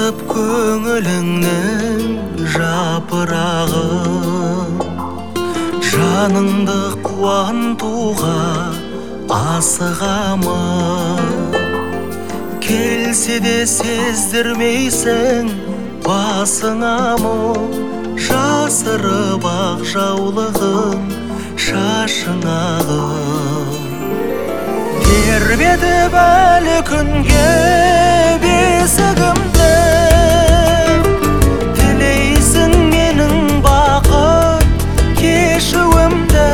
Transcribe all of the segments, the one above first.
артып көңіліңнің жапырағын, жаныңды қуантуға асығамын. Келсе де сездірмейсің басыңа мұң, жасырып ақ жаулығын шашыңағын. Тербетіп әлі күнге бесігімді, тілейсің менің бақыт кешуімді.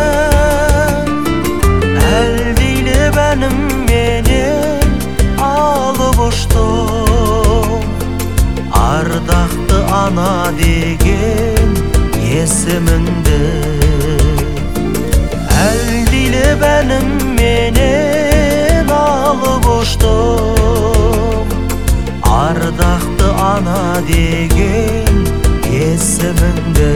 Әлдейлеп әнімменен алып ұштым, ардақты ана деген есіміңді. Әлдейлеп әнімменен алып ұштым, ардақты ана деген есіміңді.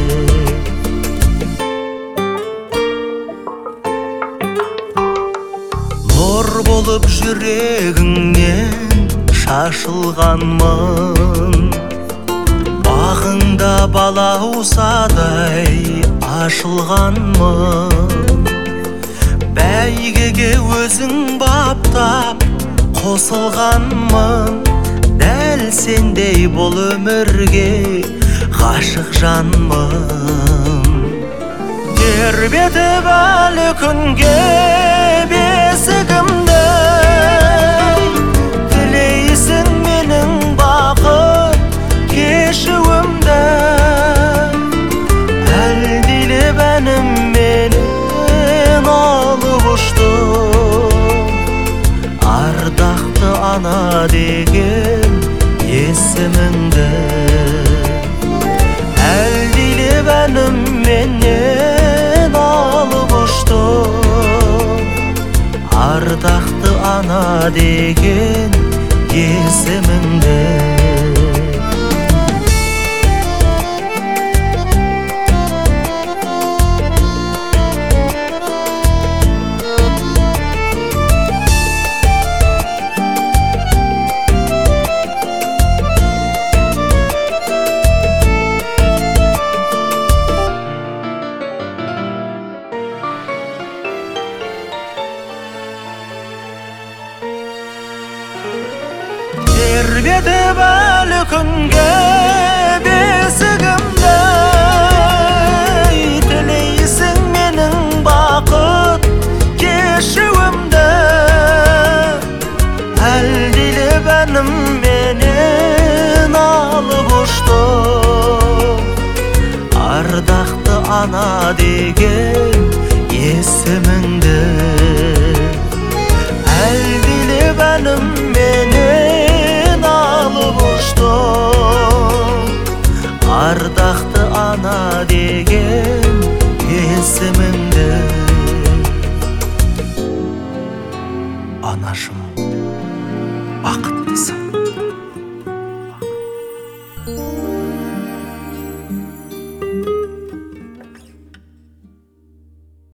Нұр болып жүрегіңнен шашылғанмын, бағыңда балаусадай ашылғанмын. Бәйгеге өзің баптап қосылғанмын, дәл сендей бұл өмірге ғашық жанмын. Тербетіп әлі күнге бесігімді, тілейсің менің бақыт кешуімді. Әлдейлеп әнімменен алып ұштым, ардақты ана деген есіміңді. Әлдейлеп әнімменен алып ұштым, ардақты ана деген есіміңді. Тербетіп әлі күнге бесігімді, тілейсің менің бақыт кешуімді. Әлдейлеп әнімменен алып ұштым, ардақты ана деген есіміңді. Әлдейлеп әнімменен алып ұштым, ардақты ана деген